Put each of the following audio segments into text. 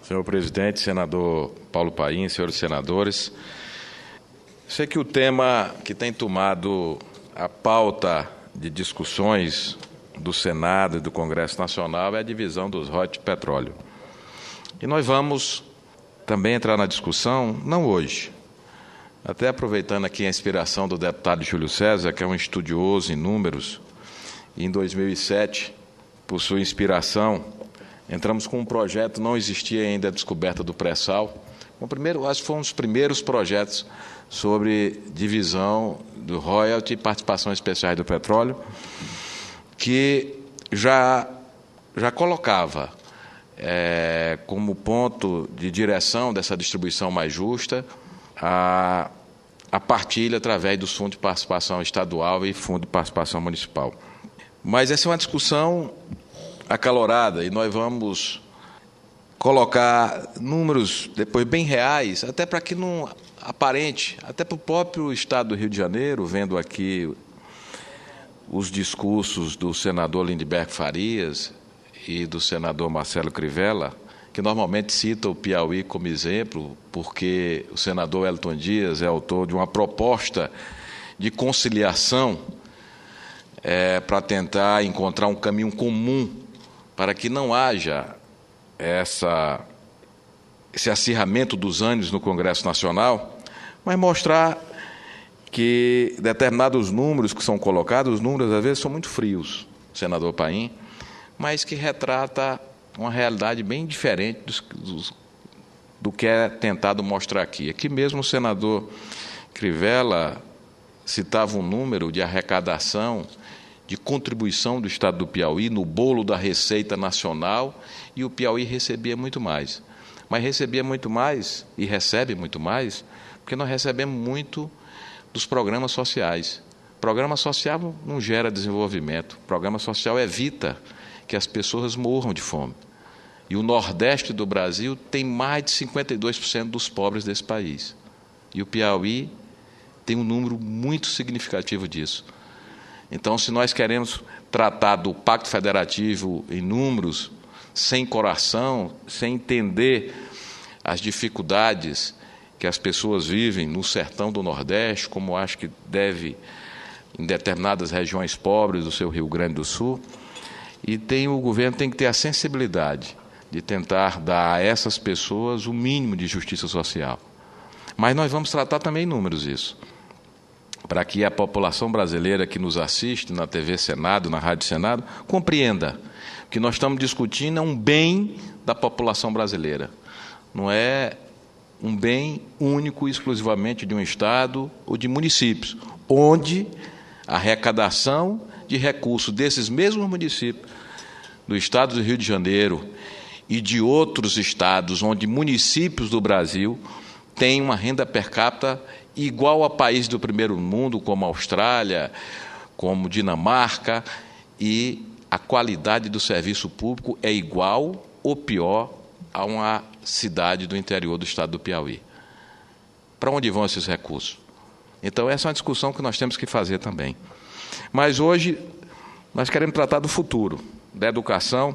Senhor presidente, senador Paulo Paim, senhores senadores, sei que o tema que tem tomado a pauta de discussões do Senado e do Congresso Nacional é a divisão dos royalties de petróleo. E nós vamos também entrar na discussão, não hoje, até aproveitando aqui a inspiração do deputado Júlio César, que é um estudioso em números, e em 2007, por sua inspiração, entramos com um projeto, não existia ainda a descoberta do pré-sal. Acho que foi um dos primeiros projetos sobre divisão do royalty e participações especiais do petróleo, que já colocava como ponto de direção dessa distribuição mais justa a partilha através dos fundos de participação estadual e fundo de participação municipal. Mas essa é uma discussão acalorada e nós vamos colocar números depois bem reais, até para que não aparente, até para o próprio Estado do Rio de Janeiro, vendo aqui os discursos do senador Lindbergh Farias e do senador Marcelo Crivella, que normalmente cita o Piauí como exemplo, porque o senador Elton Dias é autor de uma proposta de conciliação para tentar encontrar um caminho comum para que não haja esse acirramento dos ânimos no Congresso Nacional, mas mostrar que determinados números que são colocados, os números às vezes são muito frios, senador Paim, mas que retrata uma realidade bem diferente do que é tentado mostrar aqui. Aqui mesmo o senador Crivella citava um número de arrecadação de contribuição do Estado do Piauí no bolo da Receita Nacional, e o Piauí recebia muito mais. Mas recebia muito mais e recebe muito mais porque nós recebemos muito dos programas sociais. Programa social não gera desenvolvimento. Programa social evita que as pessoas morram de fome. E o Nordeste do Brasil tem mais de 52% dos pobres desse país. E o Piauí tem um número muito significativo disso. Então, se nós queremos tratar do Pacto Federativo em números, sem coração, sem entender as dificuldades que as pessoas vivem no sertão do Nordeste, como acho que deve em determinadas regiões pobres do seu Rio Grande do Sul, e o governo tem que ter a sensibilidade de tentar dar a essas pessoas o mínimo de justiça social. Mas nós vamos tratar também em números isso, para que a população brasileira que nos assiste na TV Senado, na Rádio Senado, compreenda que nós estamos discutindo um bem da população brasileira. Não é um bem único e exclusivamente de um Estado ou de municípios, onde a arrecadação de recursos desses mesmos municípios, do Estado do Rio de Janeiro e de outros estados, onde municípios do Brasil têm uma renda per capita igual a países do primeiro mundo, como a Austrália, como Dinamarca, e a qualidade do serviço público é igual ou pior a uma cidade do interior do estado do Piauí. Para onde vão esses recursos? Então, essa é uma discussão que nós temos que fazer também. Mas hoje nós queremos tratar do futuro, da educação,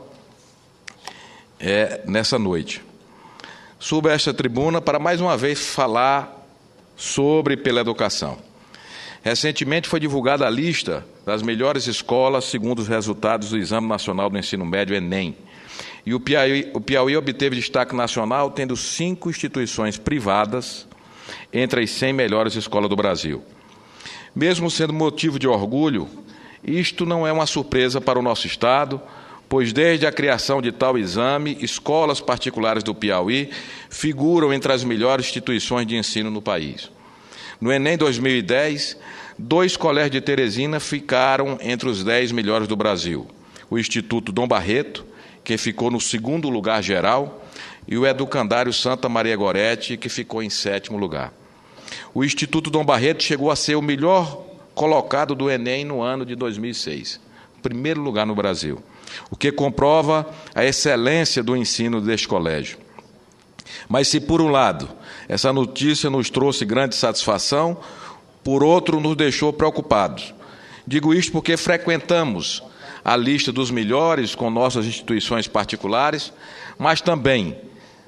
nessa noite. Subo a esta tribuna para mais uma vez falar sobre pela educação. Recentemente foi divulgada a lista das melhores escolas segundo os resultados do Exame Nacional do Ensino Médio, Enem. E o Piauí obteve destaque nacional, tendo 5 instituições privadas entre as 100 melhores escolas do Brasil. Mesmo sendo motivo de orgulho, isto não é uma surpresa para o nosso Estado, pois desde a criação de tal exame, escolas particulares do Piauí figuram entre as melhores instituições de ensino no país. No Enem 2010, 2 colégios de Teresina ficaram entre os 10 melhores do Brasil. O Instituto Dom Barreto, que ficou no 2º lugar geral, e o Educandário Santa Maria Gorete, que ficou em 7º lugar. O Instituto Dom Barreto chegou a ser o melhor colocado do Enem no ano de 2006, primeiro lugar no Brasil, o que comprova a excelência do ensino deste colégio. Mas se, por um lado, essa notícia nos trouxe grande satisfação, por outro, nos deixou preocupados. Digo isto porque frequentamos a lista dos melhores com nossas instituições particulares, mas também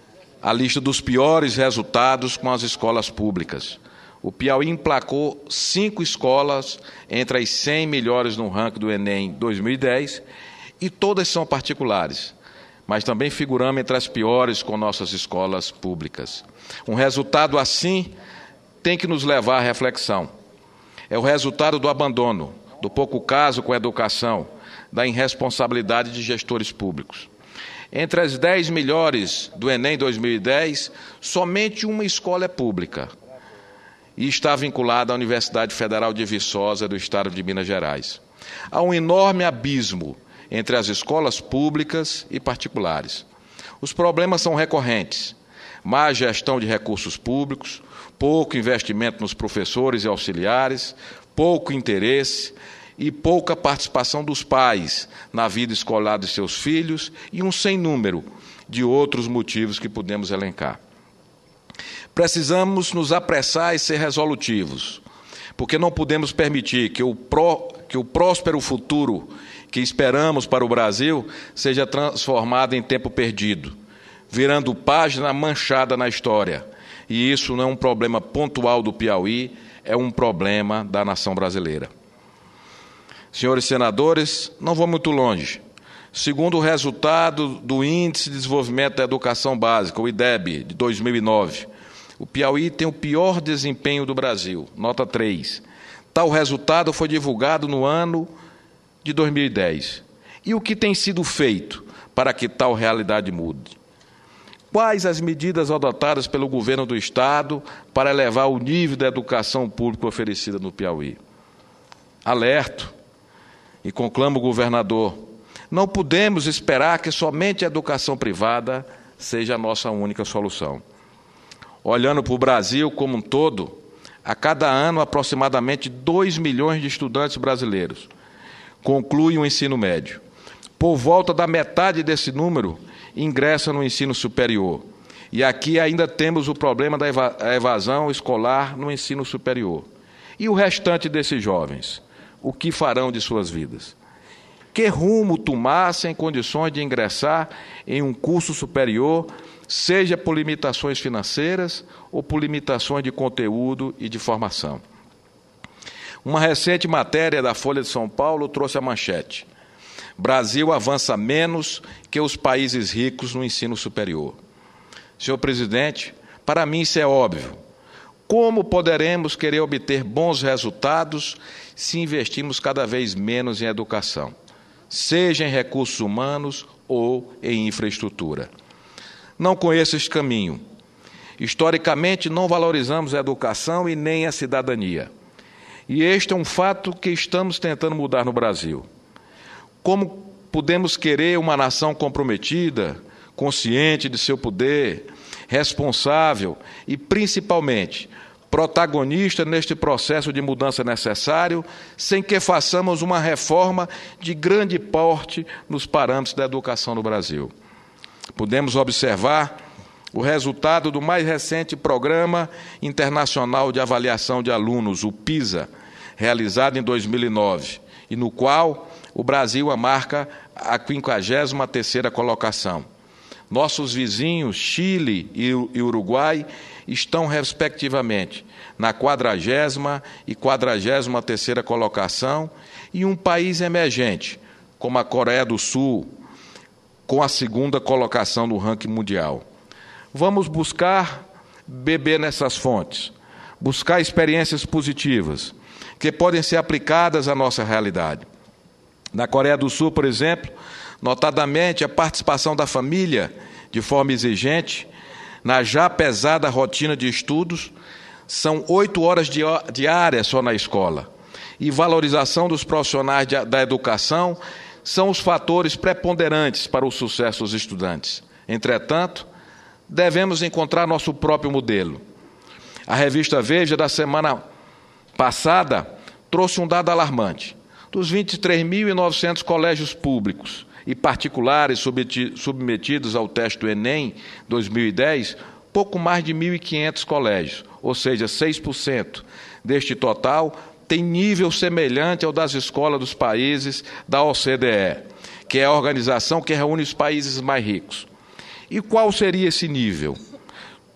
a lista dos piores resultados com as escolas públicas. O Piauí emplacou 5 escolas entre as 100 melhores no ranking do Enem 2010 e todas são particulares, mas também figuramos entre as piores com nossas escolas públicas. Um resultado assim tem que nos levar à reflexão. É o resultado do abandono, do pouco caso com a educação, da irresponsabilidade de gestores públicos. Entre as 10 melhores do Enem 2010, somente uma escola é pública e está vinculada à Universidade Federal de Viçosa, do Estado de Minas Gerais. Há um enorme abismo entre as escolas públicas e particulares. Os problemas são recorrentes: má gestão de recursos públicos, pouco investimento nos professores e auxiliares, pouco interesse e pouca participação dos pais na vida escolar de seus filhos e um sem número de outros motivos que podemos elencar. Precisamos nos apressar e ser resolutivos, porque não podemos permitir que o próspero futuro que esperamos para o Brasil seja transformado em tempo perdido, virando página manchada na história. E isso não é um problema pontual do Piauí, é um problema da nação brasileira. Senhores senadores, não vou muito longe. Segundo o resultado do Índice de Desenvolvimento da Educação Básica, o IDEB, de 2009, o Piauí tem o pior desempenho do Brasil, nota 3. Tal resultado foi divulgado no ano de 2010. E o que tem sido feito para que tal realidade mude? Quais as medidas adotadas pelo governo do Estado para elevar o nível da educação pública oferecida no Piauí? Alerto e conclamo o governador: não podemos esperar que somente a educação privada seja a nossa única solução. Olhando para o Brasil como um todo, a cada ano aproximadamente 2 milhões de estudantes brasileiros concluem o ensino médio. Por volta da metade desse número ingressa no ensino superior. E aqui ainda temos o problema da evasão escolar no ensino superior. E o restante desses jovens? O que farão de suas vidas? Que rumo tomar sem condições de ingressar em um curso superior, seja por limitações financeiras ou por limitações de conteúdo e de formação? Uma recente matéria da Folha de São Paulo trouxe a manchete: Brasil avança menos que os países ricos no ensino superior. Senhor presidente, para mim isso é óbvio. Como poderemos querer obter bons resultados se investimos cada vez menos em educação, seja em recursos humanos ou em infraestrutura? Não conheço este caminho. Historicamente, não valorizamos a educação e nem a cidadania. E este é um fato que estamos tentando mudar no Brasil. Como podemos querer uma nação comprometida, consciente de seu poder, responsável e, principalmente, protagonista neste processo de mudança necessário, sem que façamos uma reforma de grande porte nos parâmetros da educação no Brasil? Podemos observar o resultado do mais recente Programa Internacional de Avaliação de Alunos, o PISA, realizado em 2009, e no qual o Brasil marca a 53ª colocação. Nossos vizinhos, Chile e Uruguai, estão, respectivamente, na 40ª e 43ª colocação, e um país emergente, como a Coreia do Sul, com a 2ª colocação no ranking mundial. Vamos buscar beber nessas fontes, buscar experiências positivas, que podem ser aplicadas à nossa realidade. Na Coreia do Sul, por exemplo, notadamente a participação da família de forma exigente, na já pesada rotina de estudos, são 8 horas diárias só na escola. E valorização dos profissionais da educação são os fatores preponderantes para o sucesso dos estudantes. Entretanto, devemos encontrar nosso próprio modelo. A revista Veja, da semana passada, trouxe um dado alarmante. Dos 23.900 colégios públicos e particulares submetidos ao teste do Enem 2010, pouco mais de 1.500 colégios, ou seja, 6% deste total, tem nível semelhante ao das escolas dos países da OCDE, que é a organização que reúne os países mais ricos. E qual seria esse nível?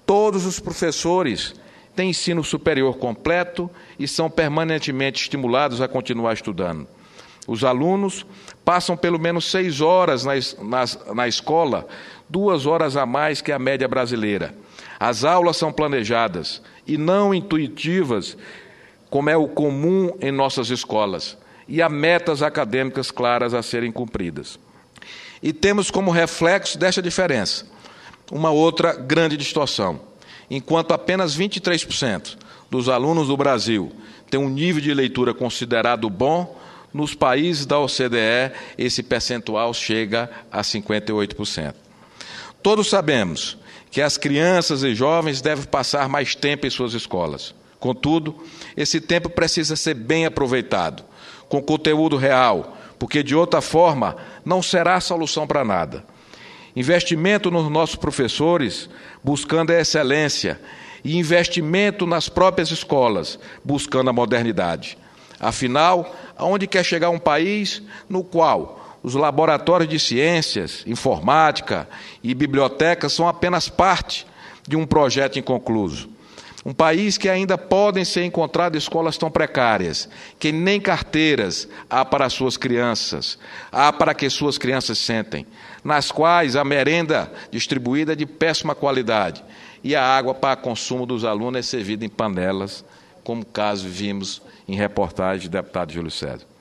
Todos os professores têm ensino superior completo e são permanentemente estimulados a continuar estudando. Os alunos passam pelo menos 6 horas na escola, 2 horas a mais que a média brasileira. As aulas são planejadas e não intuitivas, como é o comum em nossas escolas, e há metas acadêmicas claras a serem cumpridas. E temos como reflexo desta diferença uma outra grande distorção. Enquanto apenas 23% dos alunos do Brasil têm um nível de leitura considerado bom, nos países da OCDE esse percentual chega a 58%. Todos sabemos que as crianças e jovens devem passar mais tempo em suas escolas. Contudo, esse tempo precisa ser bem aproveitado, com conteúdo real, porque de outra forma não será solução para nada. Investimento nos nossos professores, buscando a excelência, e investimento nas próprias escolas, buscando a modernidade. Afinal, aonde quer chegar um país no qual os laboratórios de ciências, informática e bibliotecas são apenas parte de um projeto inconcluso? Um país que ainda podem ser encontradas escolas tão precárias, que nem carteiras há para suas crianças, há para que suas crianças sentem, nas quais a merenda distribuída é de péssima qualidade e a água para consumo dos alunos é servida em panelas, como caso vimos em reportagem do deputado Júlio César.